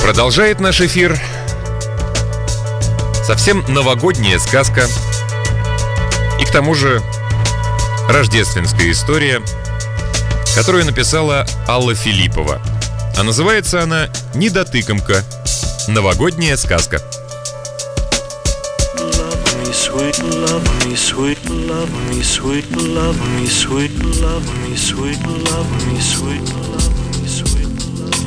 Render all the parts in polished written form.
Продолжает наш эфир совсем новогодняя сказка. И к тому же рождественская история, которую написала Алла Филиппова. А называется она «Недотыкомка. Новогодняя сказка». Sweet love me, sweet love me, sweet love me, sweet love me, sweet love me, sweet love me, sweet love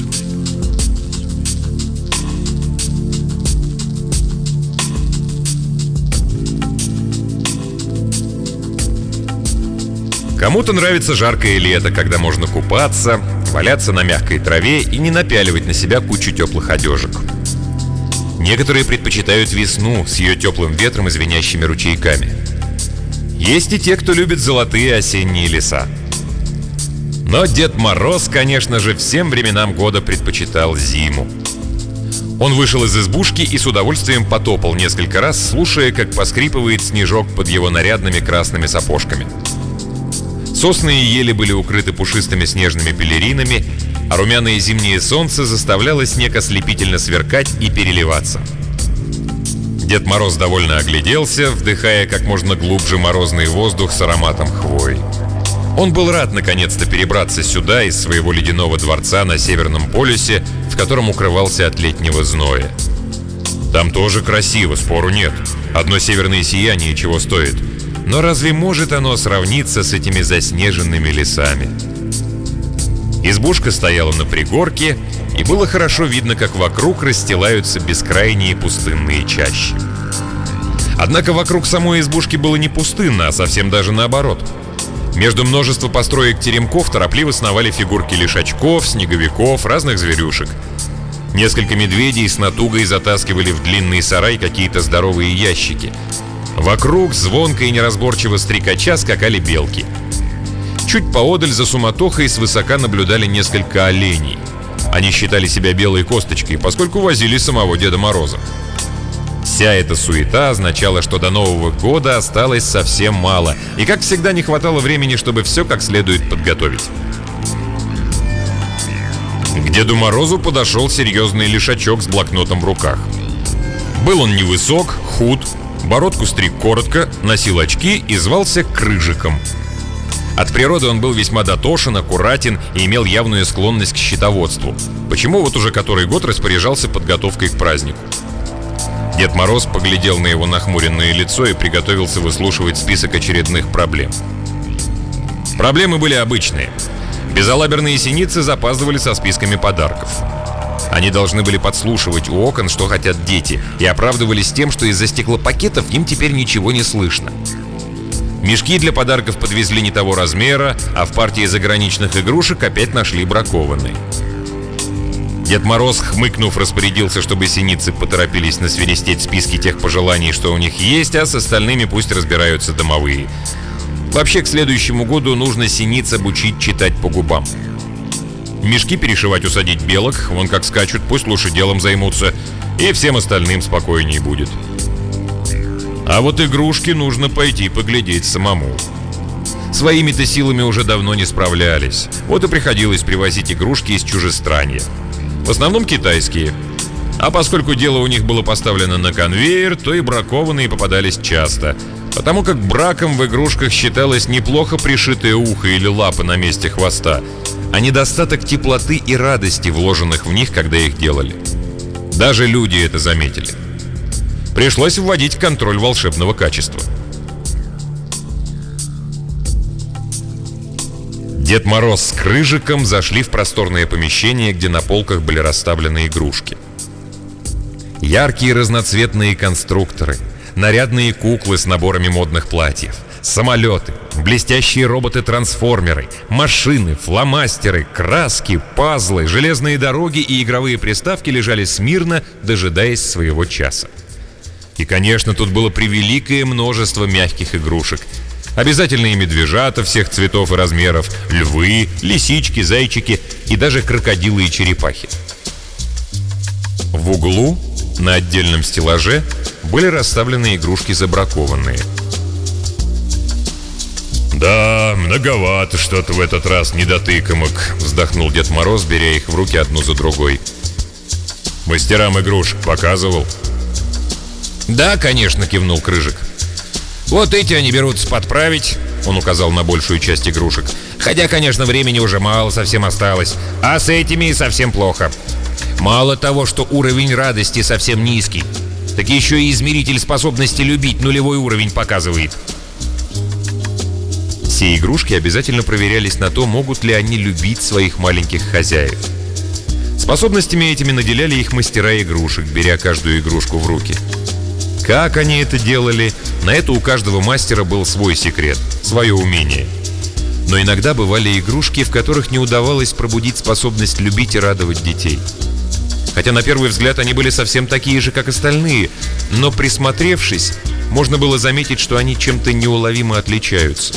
me. Кому-то нравится жаркое лето, когда можно купаться, валяться на мягкой траве и не напяливать на себя кучу теплых одежек. Некоторые предпочитают весну с ее теплым ветром и звенящими ручейками. Есть и те, кто любит золотые осенние леса. Но Дед Мороз, конечно же, всем временам года предпочитал зиму. Он вышел из избушки и с удовольствием потопал несколько раз, слушая, как поскрипывает снежок под его нарядными красными сапожками. Сосны и ели были укрыты пушистыми снежными пелеринами, а румяное зимнее солнце заставляло снег ослепительно сверкать и переливаться. Дед Мороз довольно огляделся, вдыхая как можно глубже морозный воздух с ароматом хвои. Он был рад наконец-то перебраться сюда, из своего ледяного дворца на Северном полюсе, в котором укрывался от летнего зноя. Там тоже красиво, спору нет. Одно северное сияние чего стоит. Но разве может оно сравниться с этими заснеженными лесами? Избушка стояла на пригорке, и было хорошо видно, как вокруг расстилаются бескрайние пустынные чащи. Однако вокруг самой избушки было не пустынно, а совсем даже наоборот. Между множеством построек теремков торопливо сновали фигурки лишачков, снеговиков, разных зверюшек. Несколько медведей с натугой затаскивали в длинный сарай какие-то здоровые ящики. Вокруг звонко и неразборчиво стрекача скакали белки. Чуть поодаль за суматохой свысока наблюдали несколько оленей. Они считали себя белой косточкой, поскольку возили самого Деда Мороза. Вся эта суета означала, что до Нового года осталось совсем мало, и, как всегда, не хватало времени, чтобы все как следует подготовить. К Деду Морозу подошел серьезный лишачок с блокнотом в руках. Был он невысок, худ, бородку стриг коротко, носил очки и звался Крыжиком. От природы он был весьма дотошен, аккуратен и имел явную склонность к счетоводству, почему вот уже который год распоряжался подготовкой к празднику. Дед Мороз поглядел на его нахмуренное лицо и приготовился выслушивать список очередных проблем. Проблемы были обычные. Безалаберные синицы запаздывали со списками подарков. Они должны были подслушивать у окон, что хотят дети, и оправдывались тем, что из-за стеклопакетов им теперь ничего не слышно. Мешки для подарков подвезли не того размера, а в партии заграничных игрушек опять нашли бракованные. Дед Мороз, хмыкнув, распорядился, чтобы синицы поторопились насвиристеть списки тех пожеланий, что у них есть, а с остальными пусть разбираются домовые. Вообще, к следующему году нужно синиц обучить читать по губам. Мешки перешивать, усадить белок, вон как скачут, пусть лучше делом займутся, и всем остальным спокойнее будет. А вот игрушки нужно пойти поглядеть самому. Своими-то силами уже давно не справлялись. Вот и приходилось привозить игрушки из чужестранья. В основном китайские. А поскольку дело у них было поставлено на конвейер, то и бракованные попадались часто. Потому как браком в игрушках считалось неплохо пришитое ухо или лапа на месте хвоста, а недостаток теплоты и радости, вложенных в них, когда их делали. Даже люди это заметили. Пришлось вводить контроль волшебного качества. Дед Мороз с Крыжиком зашли в просторное помещение, где на полках были расставлены игрушки. Яркие разноцветные конструкторы, нарядные куклы с наборами модных платьев, самолеты, блестящие роботы-трансформеры, машины, фломастеры, краски, пазлы, железные дороги и игровые приставки лежали смирно, дожидаясь своего часа. И, конечно, тут было превеликое множество мягких игрушек. Обязательные медвежата всех цветов и размеров, львы, лисички, зайчики и даже крокодилы и черепахи. В углу, на отдельном стеллаже, были расставлены игрушки забракованные. «Да, многовато что-то в этот раз недотыкомок», — вздохнул Дед Мороз, беря их в руки одну за другой. Мастерам игрушек показывал? «Да, конечно», — кивнул Крыжик. «Вот эти они берутся подправить», — он указал на большую часть игрушек. «Хотя, конечно, времени уже мало совсем осталось. А с этими и совсем плохо. Мало того, что уровень радости совсем низкий, так еще и измеритель способности любить нулевой уровень показывает». Все игрушки обязательно проверялись на то, могут ли они любить своих маленьких хозяев. Способностями этими наделяли их мастера игрушек, беря каждую игрушку в руки. Как они это делали, на это у каждого мастера был свой секрет, свое умение. Но иногда бывали игрушки, в которых не удавалось пробудить способность любить и радовать детей. Хотя на первый взгляд они были совсем такие же, как остальные, но присмотревшись, можно было заметить, что они чем-то неуловимо отличаются.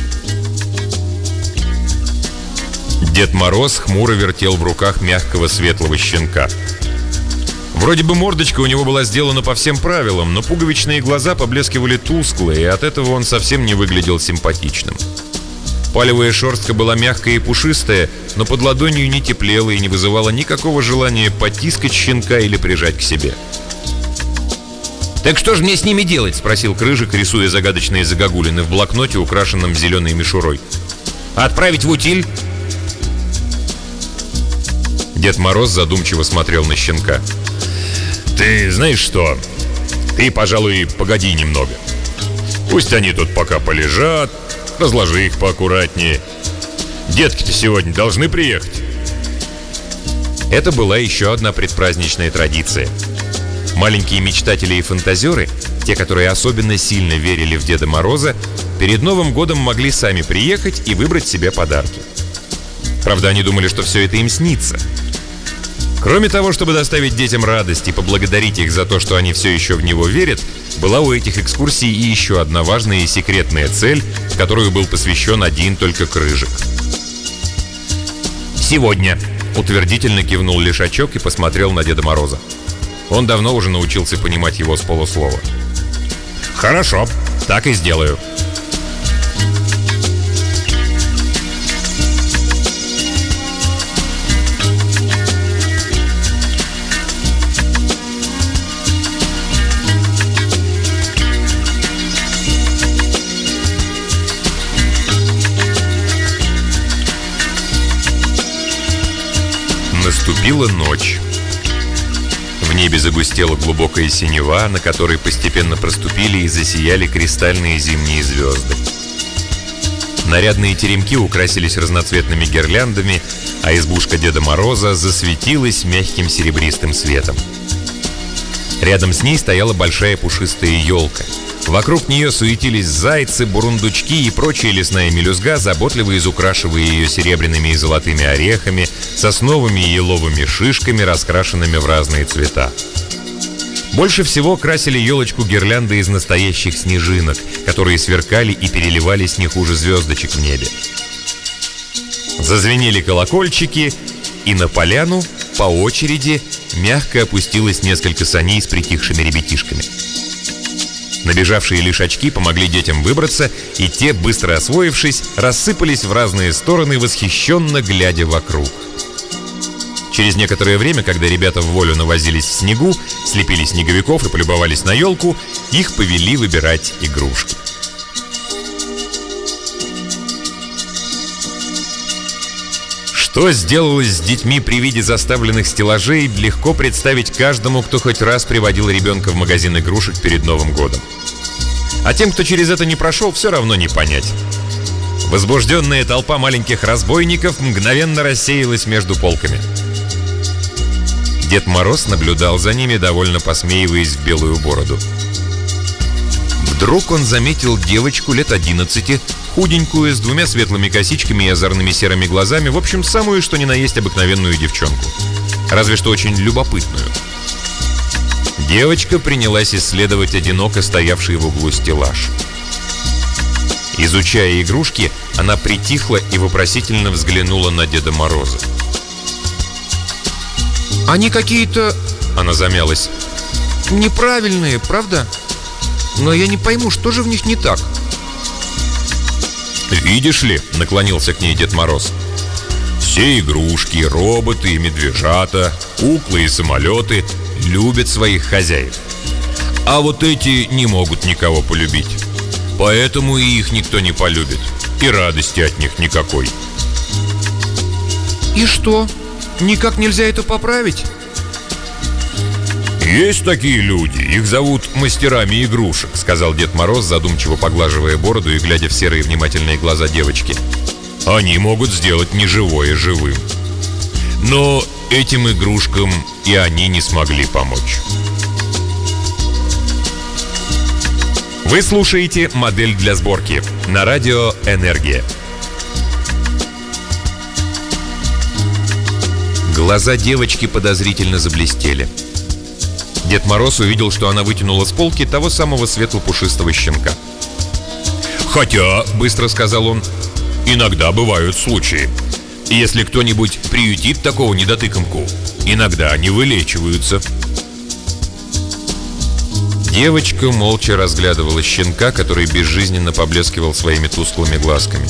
Дед Мороз хмуро вертел в руках мягкого светлого щенка. Вроде бы мордочка у него была сделана по всем правилам, но пуговичные глаза поблескивали тускло, и от этого он совсем не выглядел симпатичным. Палевая шерстка была мягкая и пушистая, но под ладонью не теплела и не вызывала никакого желания потискать щенка или прижать к себе. «Так что же мне с ними делать?» — спросил Крыжик, рисуя загадочные загогулины в блокноте, украшенном зеленой мишурой. «Отправить в утиль?» Дед Мороз задумчиво смотрел на щенка. «Ты знаешь что? Ты, пожалуй, погоди немного. Пусть они тут пока полежат, разложи их поаккуратнее. Детки-то сегодня должны приехать». Это была еще одна предпраздничная традиция. Маленькие мечтатели и фантазеры, те, которые особенно сильно верили в Деда Мороза, перед Новым годом могли сами приехать и выбрать себе подарки. Правда, они думали, что все это им снится. Кроме того, чтобы доставить детям радость и поблагодарить их за то, что они все еще в него верят, была у этих экскурсий и еще одна важная и секретная цель, в которую был посвящен один только Крыжик. «Сегодня», — утвердительно кивнул Лишачок и посмотрел на Деда Мороза. Он давно уже научился понимать его с полуслова. «Хорошо, так и сделаю». Наступила ночь. В небе загустела глубокая синева, на которой постепенно проступили и засияли кристальные зимние звезды. Нарядные теремки украсились разноцветными гирляндами, а избушка Деда Мороза засветилась мягким серебристым светом. Рядом с ней стояла большая пушистая елка. Вокруг нее суетились зайцы, бурундучки и прочая лесная мелюзга, заботливо изукрашивая ее серебряными и золотыми орехами, сосновыми и еловыми шишками, раскрашенными в разные цвета. Больше всего красили елочку гирлянды из настоящих снежинок, которые сверкали и переливались не хуже звездочек в небе. Зазвенели колокольчики, и на поляну по очереди мягко опустилось несколько саней с притихшими ребятишками. Набежавшие лишачки помогли детям выбраться, и те, быстро освоившись, рассыпались в разные стороны, восхищенно глядя вокруг. Через некоторое время, когда ребята в волю навозились в снегу, слепили снеговиков и полюбовались на елку, их повели выбирать игрушки. Что сделалось с детьми при виде заставленных стеллажей, легко представить каждому, кто хоть раз приводил ребенка в магазин игрушек перед Новым годом. А тем, кто через это не прошел, все равно не понять. Возбужденная толпа маленьких разбойников мгновенно рассеялась между полками. Дед Мороз наблюдал за ними, довольно посмеиваясь в белую бороду. Вдруг он заметил девочку лет 11, худенькую, с двумя светлыми косичками и озорными серыми глазами, в общем, самую что ни на есть обыкновенную девчонку. Разве что очень любопытную. Девочка принялась исследовать одиноко стоявший в углу стеллаж. Изучая игрушки, она притихла и вопросительно взглянула на Деда Мороза. «Они какие-то...» — она замялась. «Неправильные, правда? Но я не пойму, что же в них не так?» «Видишь ли», — наклонился к ней Дед Мороз, Все игрушки, роботы и медвежата, куклы и самолеты любят своих хозяев. А вот эти не могут никого полюбить. Поэтому и их никто не полюбит. И радости от них никакой. И что? Никак нельзя это поправить? Есть такие люди, их зовут мастерами игрушек, сказал Дед Мороз, задумчиво поглаживая бороду и глядя в серые внимательные глаза девочки. Они могут сделать неживое живым. Но этим игрушкам и они не смогли помочь. Вы слушаете «Модель для сборки» на радио «Энергия». Глаза девочки подозрительно заблестели. Дед Мороз увидел, что она вытянула с полки того самого светло-пушистого щенка. «Хотя», — быстро сказал он, — «иногда бывают случаи. Если кто-нибудь приютит такого недотыкомку, иногда они вылечиваются». Девочка молча разглядывала щенка, который безжизненно поблескивал своими тусклыми глазками.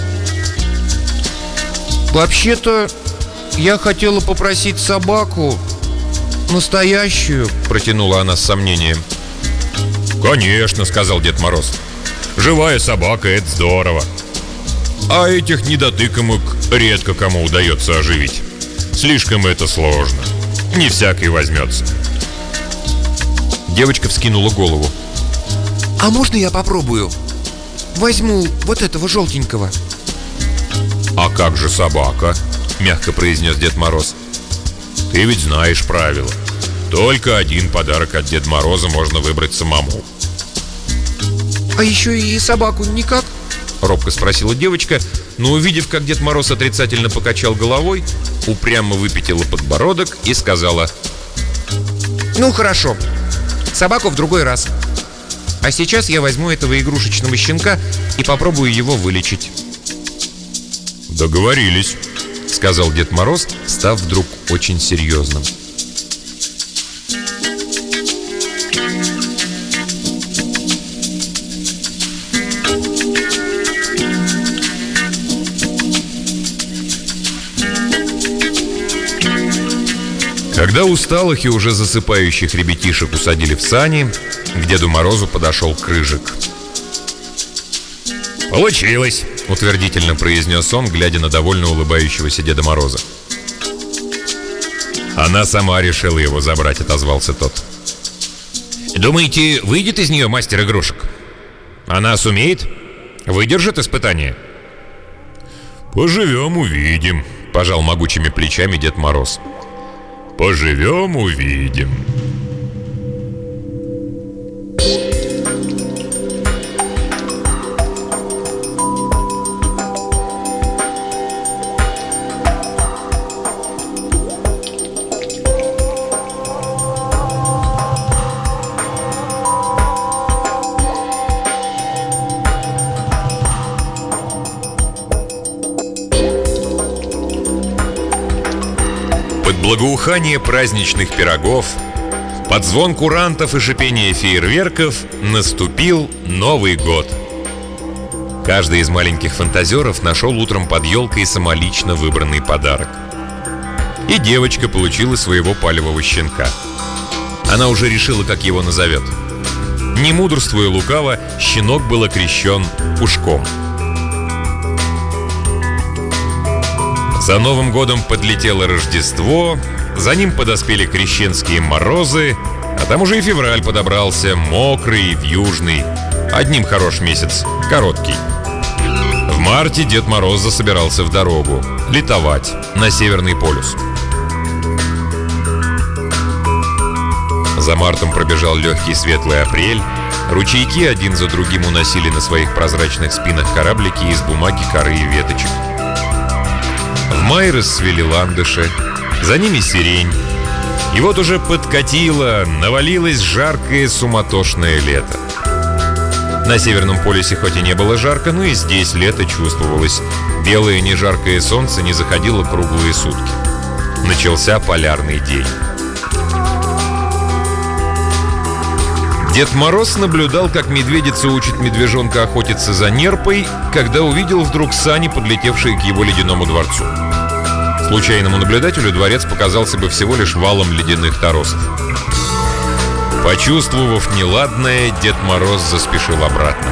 «Вообще-то я хотела попросить собаку. Настоящую», — протянула она с сомнением. «Конечно», — сказал Дед Мороз. «Живая собака — это здорово. А этих недотыкомок редко кому удается оживить. Слишком это сложно. Не всякий возьмется». Девочка вскинула голову. «А можно я попробую? Возьму вот этого желтенького». «А как же собака?» — мягко произнес Дед Мороз. «Ты ведь знаешь правила. Только один подарок от Деда Мороза можно выбрать самому». «А еще и собаку никак?» — робко спросила девочка, но, увидев, как Дед Мороз отрицательно покачал головой, упрямо выпятила подбородок и сказала: «Ну хорошо, собаку в другой раз. А сейчас я возьму этого игрушечного щенка и попробую его вылечить». «Договорились», — сказал Дед Мороз, став вдруг очень серьезным. Когда усталых и уже засыпающих ребятишек усадили в сани, к Деду Морозу подошел Крыжик. «Получилось», — утвердительно произнес он, глядя на довольно улыбающегося Деда Мороза. «Она сама решила его забрать», — отозвался тот. «Думаете, выйдет из нее мастер игрушек? Она сумеет? Выдержит испытание?» «Поживем, увидим», — пожал могучими плечами Дед Мороз. «Поживем, увидим». Благоухание праздничных пирогов, под звон курантов и шипение фейерверков наступил Новый год. Каждый из маленьких фантазеров нашел утром под елкой самолично выбранный подарок. И девочка получила своего палевого щенка. Она уже решила, как его назовет. Не мудрствуя лукаво, щенок был окрещен Пушком. За Новым годом подлетело Рождество, за ним подоспели крещенские морозы, а там уже и февраль подобрался, мокрый и вьюжный. Одним хорош месяц, короткий. В марте Дед Мороз засобирался в дорогу, летовать на Северный полюс. За мартом пробежал легкий светлый апрель. Ручейки один за другим уносили на своих прозрачных спинах кораблики из бумаги, коры и веточек. В мае расцвели ландыши, за ними сирень. И вот уже подкатило, навалилось жаркое суматошное лето. На Северном полюсе хоть и не было жарко, но и здесь лето чувствовалось. Белое нежаркое солнце не заходило круглые сутки. Начался полярный день. Дед Мороз наблюдал, как медведица учит медвежонка охотиться за нерпой, когда увидел вдруг сани, подлетевшие к его ледяному дворцу. Случайному наблюдателю дворец показался бы всего лишь валом ледяных торосов. Почувствовав неладное, Дед Мороз заспешил обратно.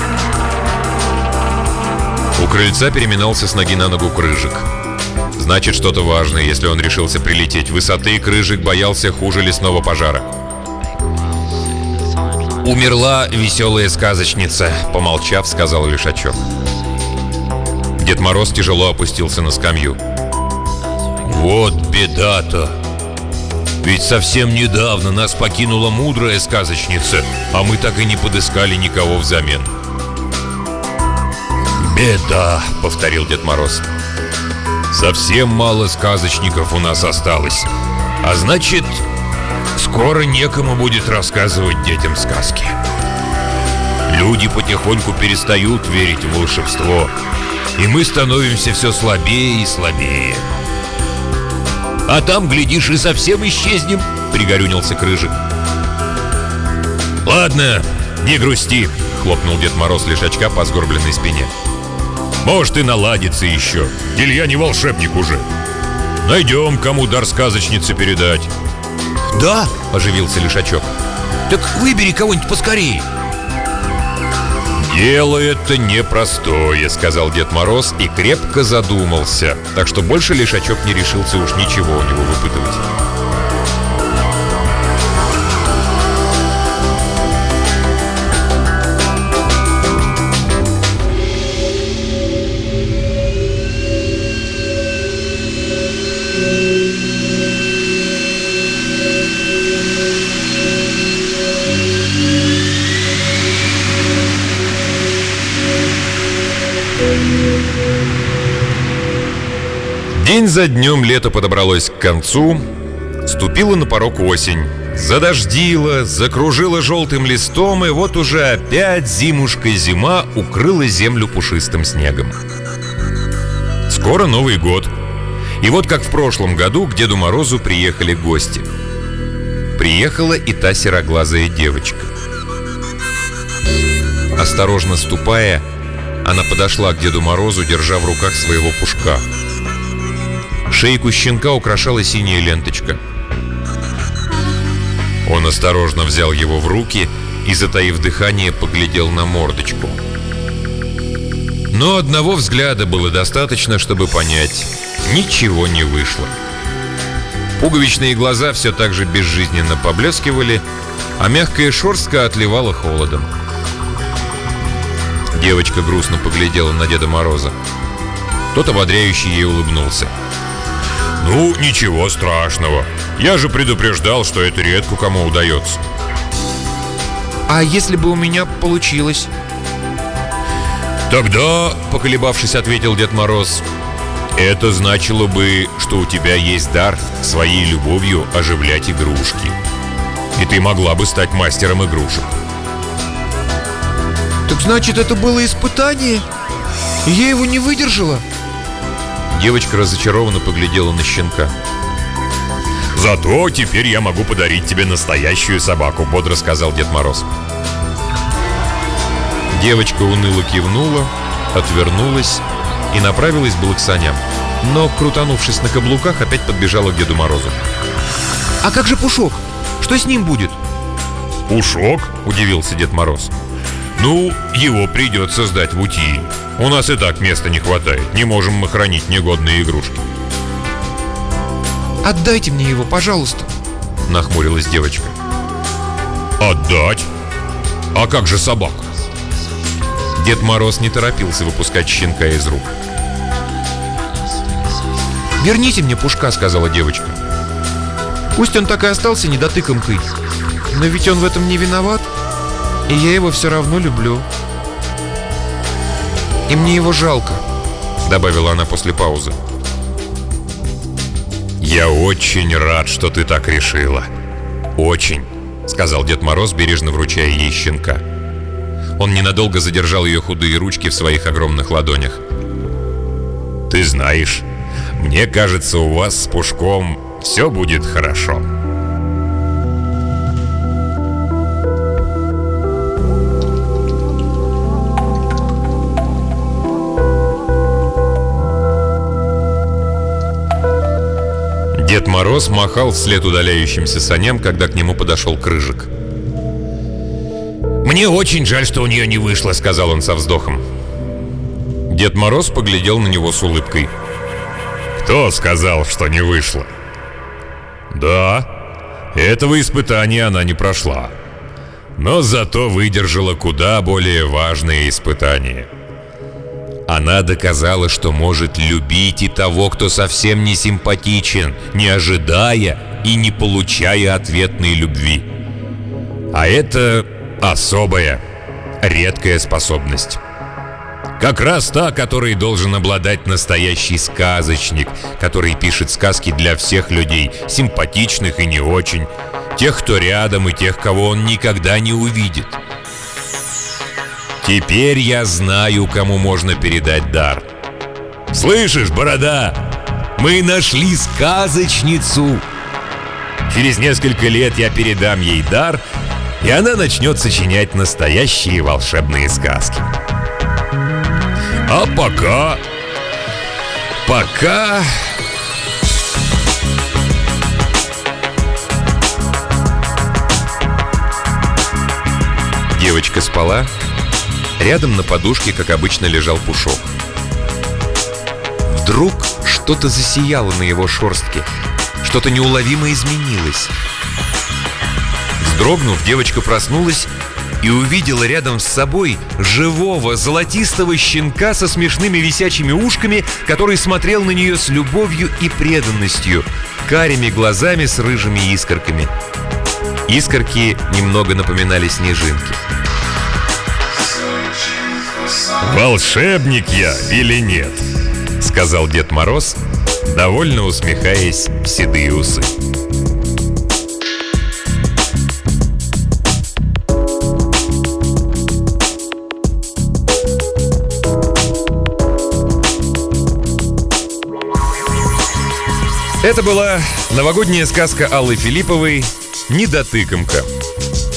У крыльца переминался с ноги на ногу Крыжик. Значит, что-то важное, если он решился прилететь. Высоты Крыжик боялся хуже лесного пожара. «Умерла веселая сказочница», — помолчав, сказал Лишачок. Дед Мороз тяжело опустился на скамью. «Вот беда-то! Ведь совсем недавно нас покинула мудрая сказочница, а мы так и не подыскали никого взамен». «Беда», — повторил Дед Мороз. «Совсем мало сказочников у нас осталось. А значит, скоро некому будет рассказывать детям сказки. Люди потихоньку перестают верить в волшебство, и мы становимся все слабее и слабее. А там, глядишь, и совсем исчезнем», — пригорюнился Крыжик. «Ладно, не грусти», — хлопнул Дед Мороз Лишачка по сгорбленной спине. «Может, и наладится еще. Или я не волшебник уже. Найдем, кому дар сказочницы передать». «Да», — оживился Лишачок. «Так выбери кого-нибудь поскорее». «Дело это непростое», — сказал Дед Мороз и крепко задумался, так что больше Лишачок не решился уж ничего у него выпытывать. День за днем лето подобралось к концу, ступила на порог осень. Задождила, закружила желтым листом, и вот уже опять зимушка-зима укрыла землю пушистым снегом. Скоро Новый год. И вот как в прошлом году к Деду Морозу приехали гости. Приехала и та сероглазая девочка. Осторожно ступая, она подошла к Деду Морозу, держа в руках своего пушка. Шейку щенка украшала синяя ленточка. Он осторожно взял его в руки и, затаив дыхание, поглядел на мордочку. Но одного взгляда было достаточно, чтобы понять: ничего не вышло. Пуговичные глаза все так же безжизненно поблескивали, а мягкая шерстка отливала холодом. Девочка грустно поглядела на Деда Мороза. Тот ободряюще ей улыбнулся. «Ну, ничего страшного. Я же предупреждал, что это редко кому удается». «А если бы у меня получилось?» «Тогда, поколебавшись, ответил Дед Мороз, это значило бы, что у тебя есть дар своей любовью оживлять игрушки. И ты могла бы стать мастером игрушек». «Так значит, это было испытание? И я его не выдержала?» Девочка разочарованно поглядела на щенка. «Зато теперь я могу подарить тебе настоящую собаку», — бодро сказал Дед Мороз. Девочка уныло кивнула, отвернулась и направилась было к саням. Но, крутанувшись на каблуках, опять подбежала к Деду Морозу. «А как же Пушок? Что с ним будет?» «Пушок?» — удивился Дед Мороз. «Ну, его придется сдать в утиль. У нас и так места не хватает. Не можем мы хранить негодные игрушки». «Отдайте мне его, пожалуйста», — нахмурилась девочка. «Отдать? А как же собака?» Дед Мороз не торопился выпускать щенка из рук. «Верните мне Пушка», — сказала девочка. «Пусть он так и остался недотыкомкой, но ведь он в этом не виноват, и я его все равно люблю. И мне его жалко», — добавила она после паузы. «Я очень рад, что ты так решила. Очень», — сказал Дед Мороз, бережно вручая ей щенка. Он ненадолго задержал ее худые ручки в своих огромных ладонях. «Ты знаешь, мне кажется, у вас с Пушком все будет хорошо». Мороз махал вслед удаляющимся саням, когда к нему подошел Крыжик. «Мне очень жаль, что у нее не вышло», — сказал он со вздохом. Дед Мороз поглядел на него с улыбкой. «Кто сказал, что не вышло?» «Да, этого испытания она не прошла, но зато выдержала куда более важные испытания. Она доказала, что может любить и того, кто совсем не симпатичен, не ожидая и не получая ответной любви. А это особая, редкая способность. Как раз та, которой должен обладать настоящий сказочник, который пишет сказки для всех людей, симпатичных и не очень, тех, кто рядом, и тех, кого он никогда не увидит. Теперь я знаю, кому можно передать дар. Слышишь, Борода? Мы нашли сказочницу. Через несколько лет я передам ей дар, и она начнет сочинять настоящие волшебные сказки. А пока... Девочка спала. Рядом на подушке, как обычно, лежал Пушок. Вдруг что-то засияло на его шерстке. Что-то неуловимо изменилось. Вздрогнув, девочка проснулась и увидела рядом с собой живого золотистого щенка со смешными висячими ушками, который смотрел на нее с любовью и преданностью, карими глазами с рыжими искорками. Искорки немного напоминали снежинки. «Волшебник я или нет?» — сказал Дед Мороз, довольно усмехаясь в седые усы. Это была новогодняя сказка Аллы Филипповой «Недотыкомка».